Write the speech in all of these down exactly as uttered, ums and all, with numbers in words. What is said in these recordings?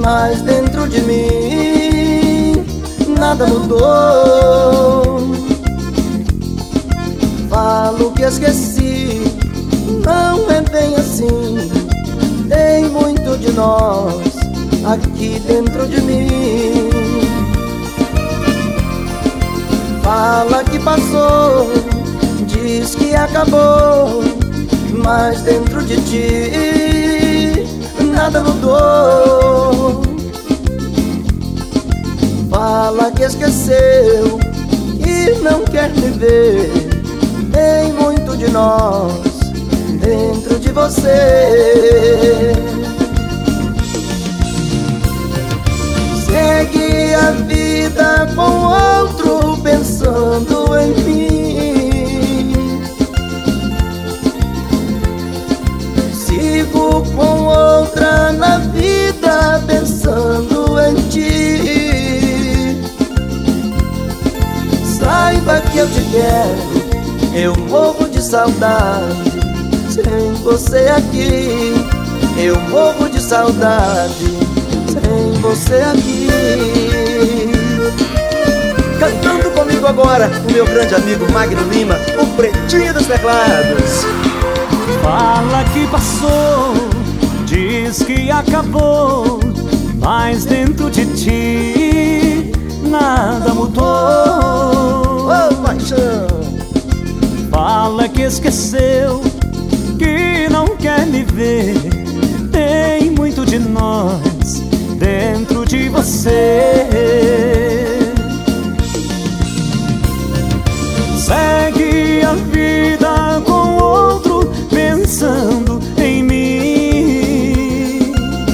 mas dentro de mim nada mudou. Falo que esqueci, não é bem assim. Tem muito de nós aqui dentro de mim. Fala que passou, diz que acabou, mas dentro de ti nada mudou. Fala que esqueceu, que não quer me ver. Tem muito de nós dentro de você. Segue a vida com outro pensando em mim. Sigo com outra na vida pensando em ti. Saiba que eu te quero, eu morro de saudade. Sem você aqui, eu morro de saudade. Sem você aqui. Cantando comigo agora, o meu grande amigo Magno Lima, o pretinho dos teclados. Fala que passou, diz que acabou, mas dentro de ti nada mudou. Oh, paixão! Fala que esqueceu, que não quer me ver. Tem muito de nós dentro de você. Segue a vida com outro pensando em mim.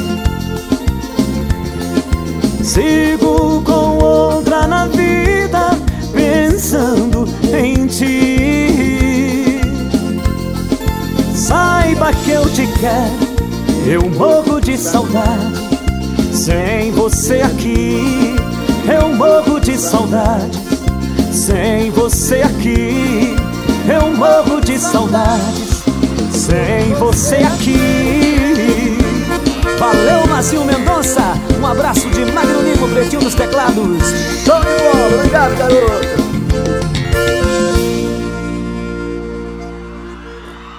Sigo com outra na vida pensando em ti. Saiba que eu te quero, eu morro de saudade. Sem você aqui, eu morro de saudade. Sem você aqui, eu morro de saudades. Sem você aqui. Valeu, Marcinho Mendonça. Um abraço de Magno Lima, o pretinho dos teclados. Show de bola, obrigado, garoto.